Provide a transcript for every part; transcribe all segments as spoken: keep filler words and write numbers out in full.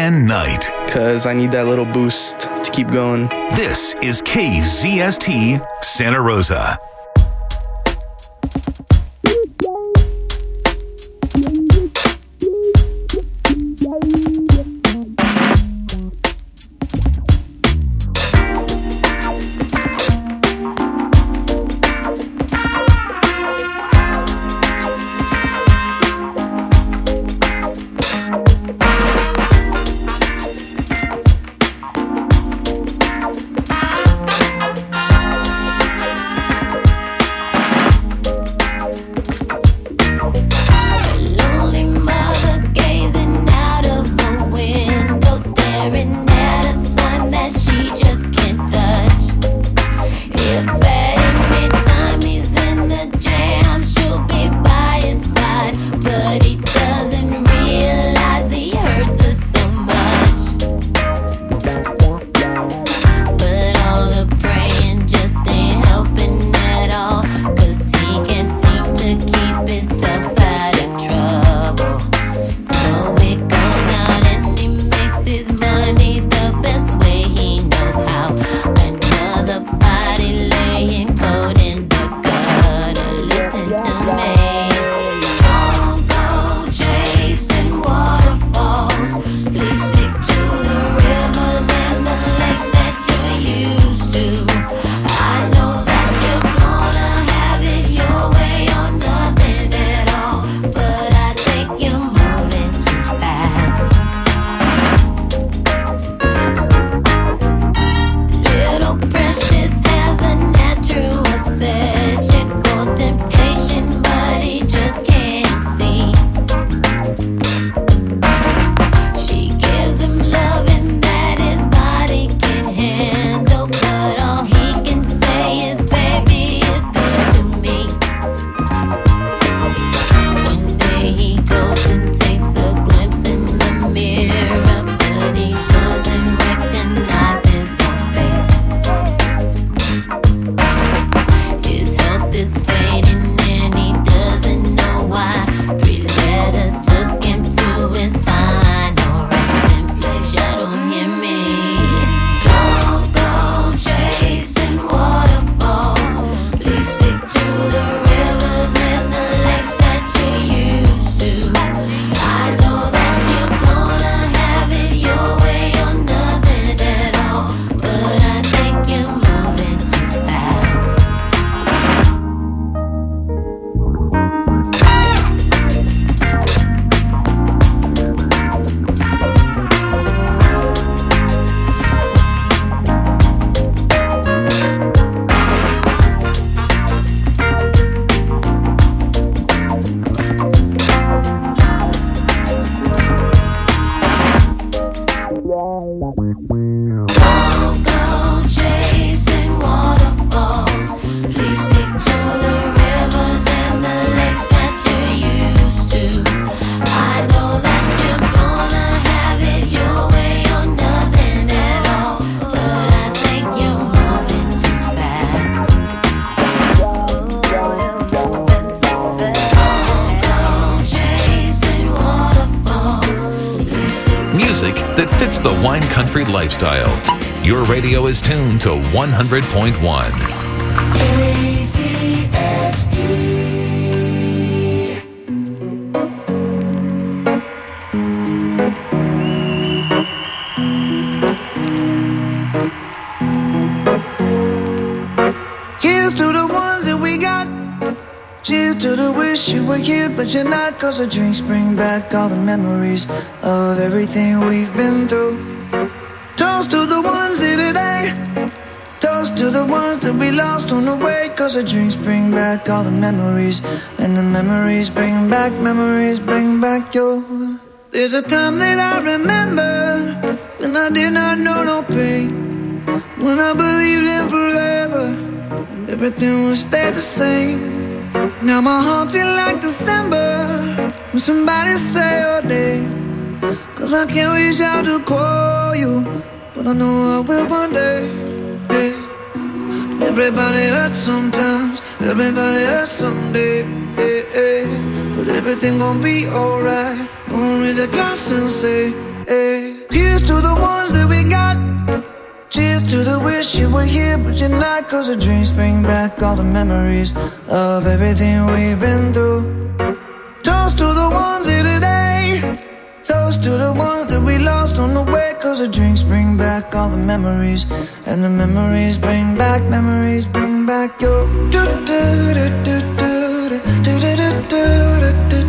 and night. Because I need that little boost to keep going. This is K Z S T Santa Rosa. That fits the wine country lifestyle. Your radio is tuned to one hundred point one. K Z S T. Here's to the ones that we got. Cheers to the wish you were here, but you're not. Cause the drinks bring back all the memories of everything we've been through. Toast to the ones here today. Toast to the ones that we lost on the way. Cause the drinks bring back all the memories, and the memories bring back, memories bring back your. There's a time that I remember when I did not know no pain, when I believed in forever and everything would stay the same. Now my heart feel like December when somebody say your name. Cause I can't reach out to call you, but I know I will one day. Hey. Everybody hurts sometimes, everybody hurts someday. Hey, hey. But everything gon' be alright. Gonna raise a glass and say, hey. to the ones that we got. Cheers to the wish you were here, but you're not. Cause the drinks bring back all the memories of everything we've been through. Toast to the ones here today. Toast to the ones that we lost on the way. Cause the drinks bring back all the memories. And the memories bring back, memories bring back your do do do do do do do do do do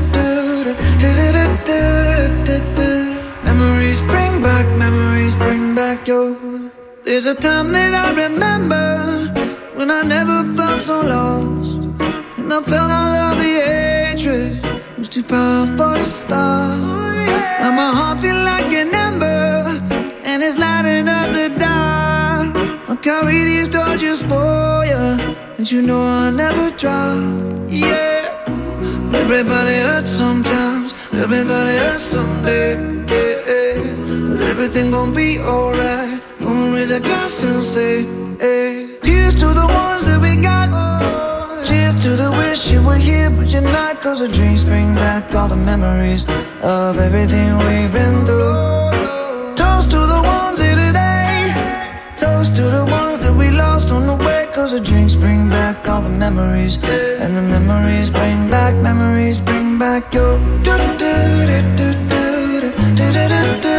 do do. Memories bring back, memories bring back your. There's a time that I remember when I never felt so lost, and I felt all of the hatred was too powerful to stop. And my heart feel like an ember, and it's lighting up the dark. I'll carry these torches for you, and you know I'll never drop. Yeah, everybody hurts sometimes, everybody hurts someday. Yeah, yeah. But everything gon' be alright. Gonna raise a glass and say, hey. Here's to the ones that we got. Cheers to the wish you were here, but you're not. Cause the drinks bring back all the memories of everything we've been through. Toast to the ones here today. Toast to the ones that we lost on the way. Cause the drinks bring back all the memories. And the memories bring back, memories bring back your do do do do do do do do.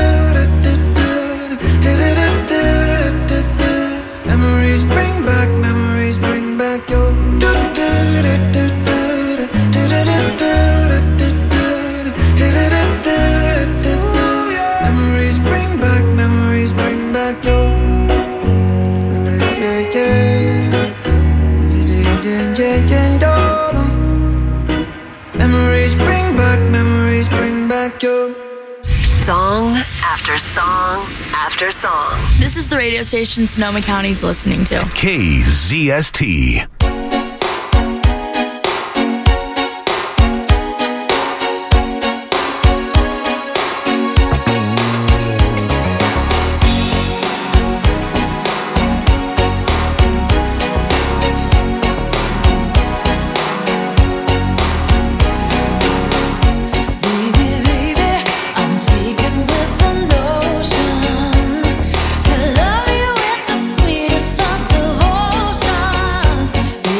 Memories bring back, memories bring back your do do do do do do do do do. Memories bring back, memories bring back your. Memories bring back, memories bring back your. Song after song after song. This is the radio station Sonoma County's listening to. K Z S T. To love you with the sweetest of devotion.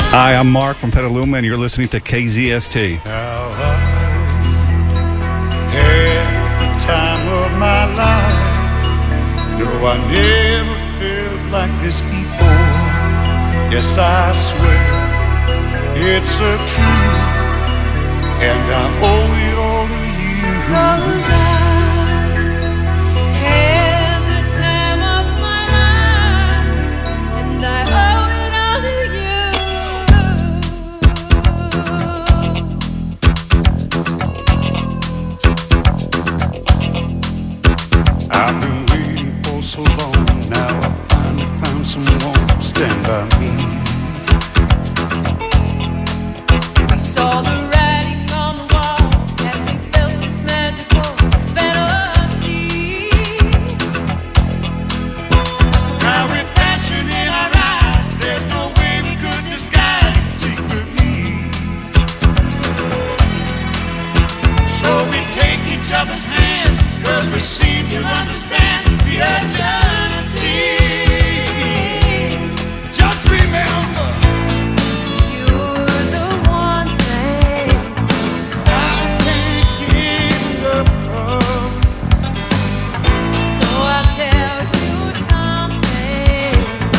Hi, I'm Mark from Petaluma, and you're listening to K Z S T. How I had the time of my life. No, I never felt like this before. Yes, I swear it's a truth, and I owe it all to you. 'Cause I had the time of my life, and I owe it all to you. I've been waiting for so long. Now I finally found someone to stand by me. We saw the writing on the wall as we felt this magical fantasy. Now with passion in our eyes, there's no way we could disguise it secretly. So we take each other's hand, 'cause we seem to understand the urgency. Just remember, You're the one thing I can't get enough of. So I'll tell you something.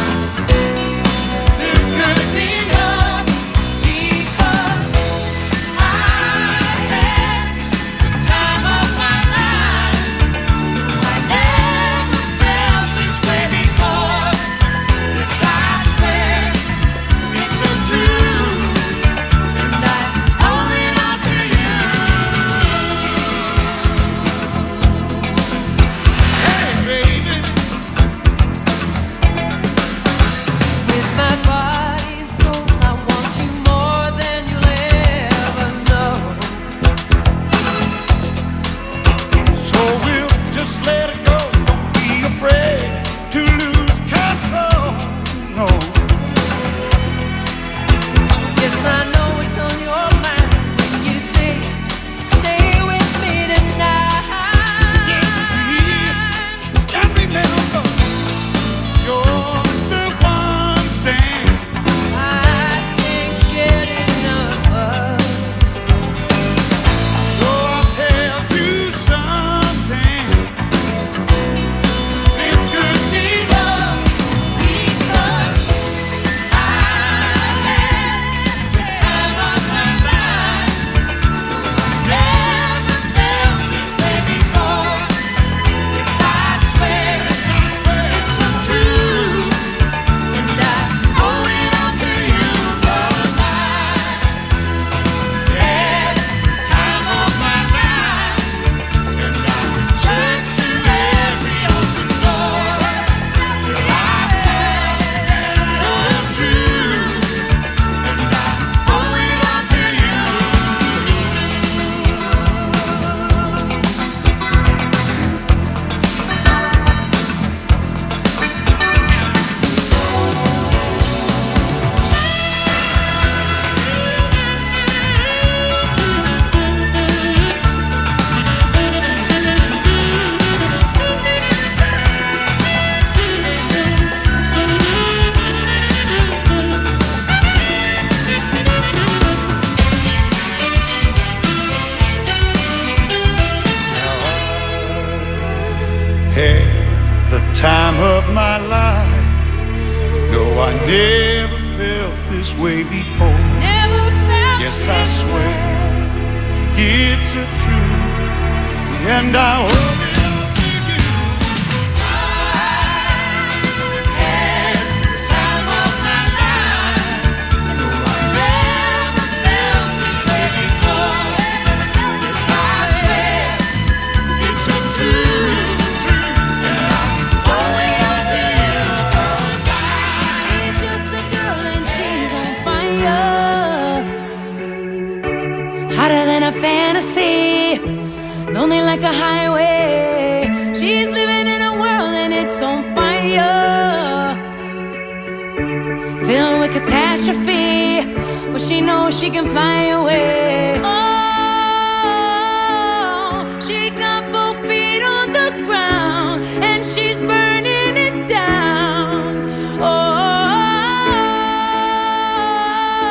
This could be love, Because I had the time of my life. I never felt this way before. Yes, I swear it's a truth. and I owe it all to you. Hey, baby. With my body and soul, I want you more than you'll ever know. So we'll just let it go. Don't be afraid to lose control. No. Yes, I know it's on your mind when you say, stay with me tonight. Just remember, you're the one thing I can't get enough of. So I'll tell you something. This could be love, Because I had the time of my life. Never felt this way before. Yes, I swear it's a truth, and I owe it all to you. 'Cause I had the time of my life, and I turned to every open door till I found the truth, and I owe it all to you. had the time of my life. No, I never felt this way before. Never felt Yes, I this swear way. it's a truth, and I owe it all to you. Had the time of my life. No, I never felt this way before. Yes, I swear it's a truth, and I owe it all to you. 'Cause I'm just a girl and she's on fire, hotter than a fantasy, lonely like a highway. She's living in a world and it's on fire, filled with catastrophe, but she knows she can fly away. Oh, she got both feet on the ground and she's burning it down. Oh,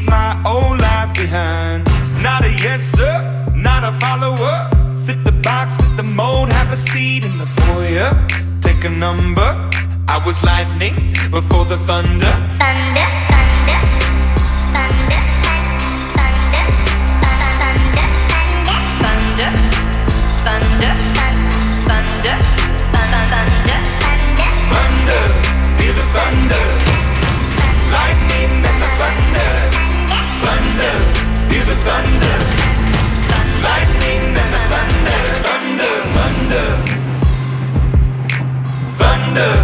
leave my old life behind. Not a yes sir, not a follower. Fit the box, fit the mold, have a seat in the foyer. Take a number. I was lightning before the thunder. Thunder, thunder, thunder, thunder, thunder, thunder, thunder, thunder, thunder, thunder, feel the thunder. Lightning and the thunder. Thunder, feel the thunder. Lightning and the thunder. Thunder, thunder, thunder.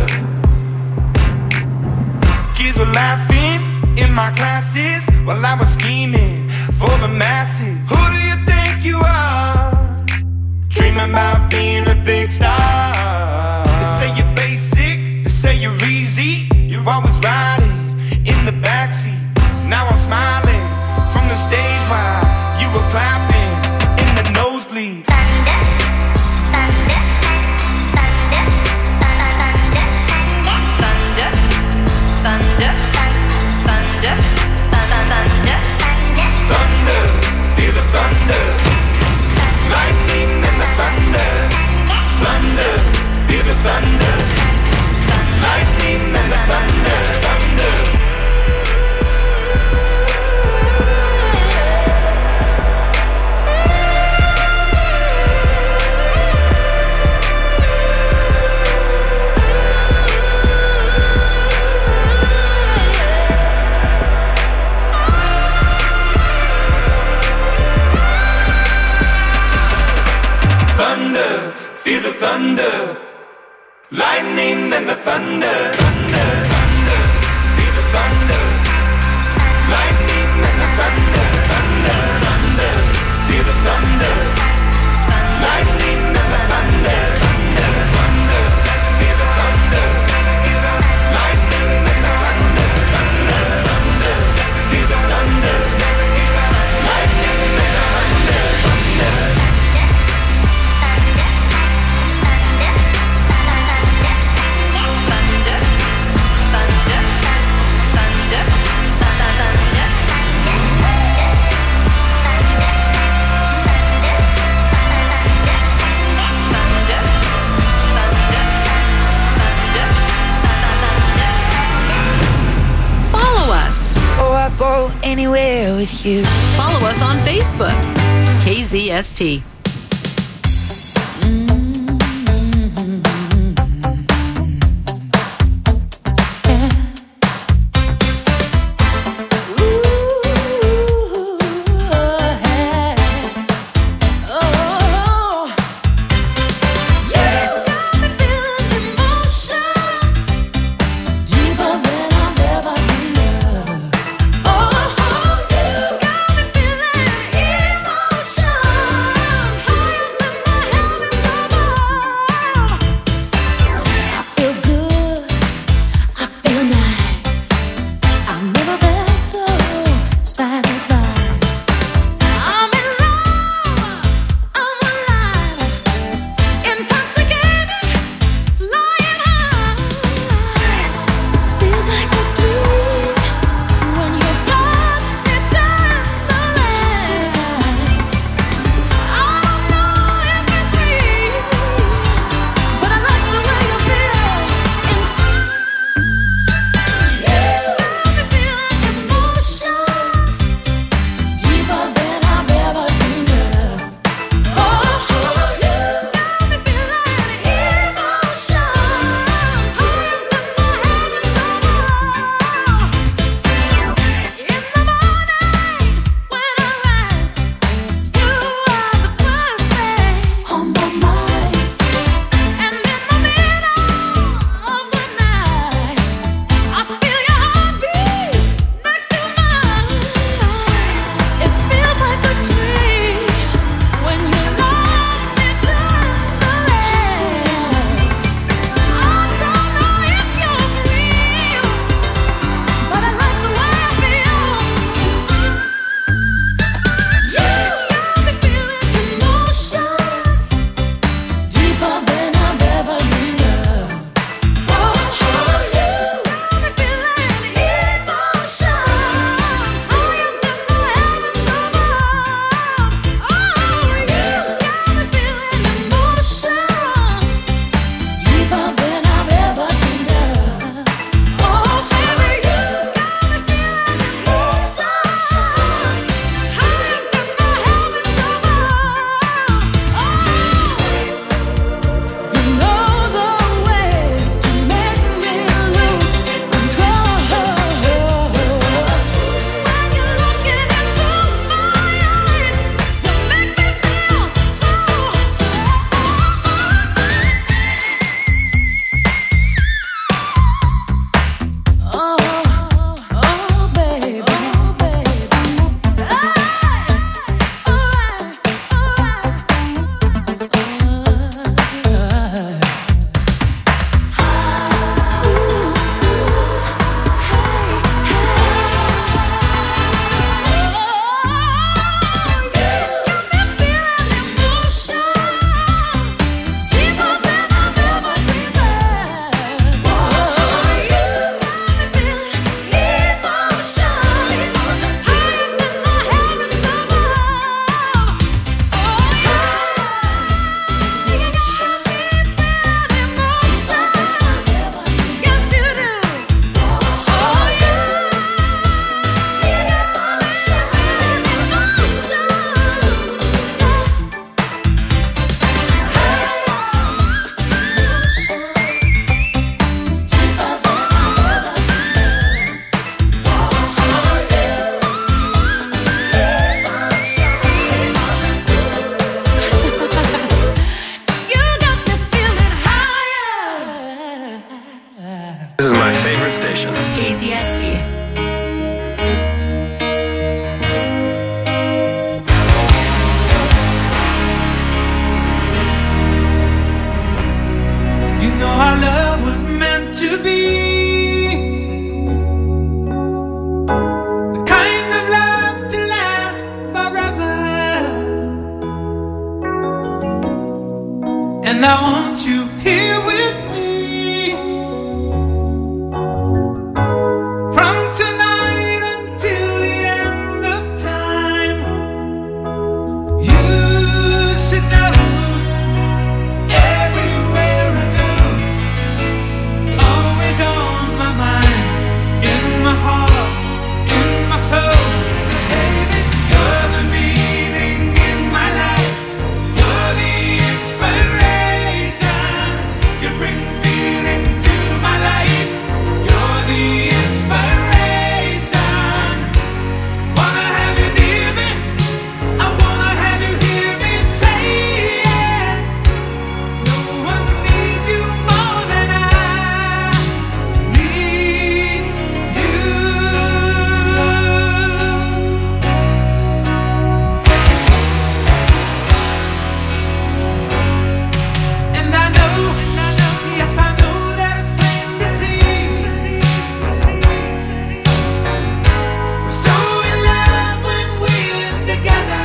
Kids were laughing in my classes while I was scheming for the masses. Who do you think you are? Dreaming about being a big star. They say you're basic, they say you're easy. You're always riding in the backseat. Now I'm smiling from the stage while you were clapping in the nosebleeds. thunder, thunder, thunder, thunder, thunder, thunder, thunder, thunder, thunder, feel the thunder. Lightning and the thunder. Thunder, feel the thunder. Lightning and the thunder. Thunder. Thunder, feel the thunder. Lightning and the thunder. Thunder, thunder, feel the thunder. Lightning and the thunder. Thunder, thunder, feel the thunder. Lightning and the thunder. Thunder, thunder, feel the thunder. Lightning and the thunder. Thunder, thunder, feel the thunder. Lightning and the thunder. Thunder. Follow us. Oh, I go anywhere with you. Follow us on Facebook. K Z S T. emotions. And I want you here with me from tonight until the end of time. You should know everywhere I go, always on my mind, in my heart, in my soul. Baby, you're the meaning in my life. You're the inspiration. You bring feeling to my life. You're the inspiration. Wanna have you near me. I wanna have you hear me say it. No one needs you more than I need you. And I know, yes I know that it's plain to see. We're so in love when we're together.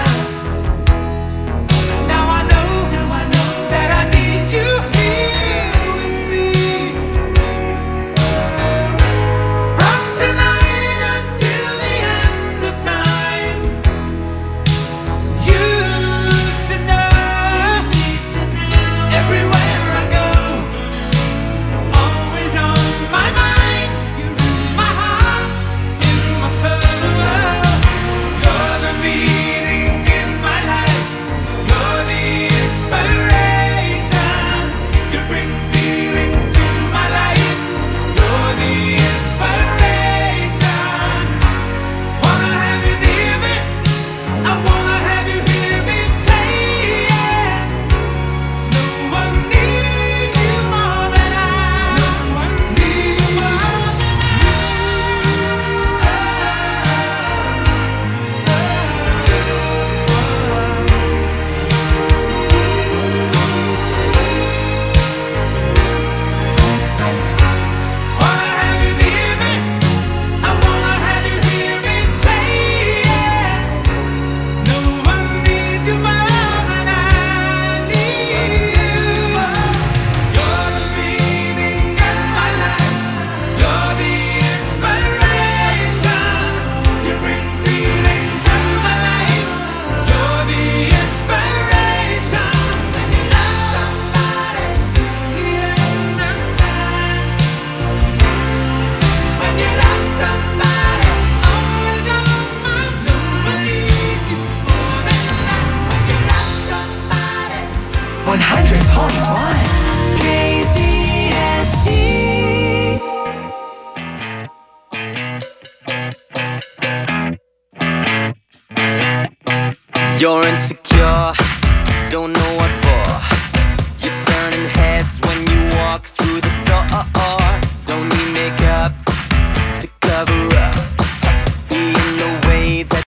Now I know, that I need you here with me from tonight until the end of time. You should know everywhere I go, always on my mind, my heart, in my soul. You're the meaning in my life. You're the inspiration. You bring feeling to my life. You're the inspiration. Wanna have you near me. I wanna have you hear me say it. No one needs you more than I. No one needs you more than Wanna have you near me. I wanna have you hear me say it. No one needs you more than I need you. You're the meaning in my life. You're the inspiration. You bring feeling to my life. You're the inspiration. When you love somebody till the end of time. When you love somebody, always on my mind. No one needs you more than I. When you love somebody. one hundred point one K Z S T. You're insecure, don't know what for. You're turning heads when you walk through the door.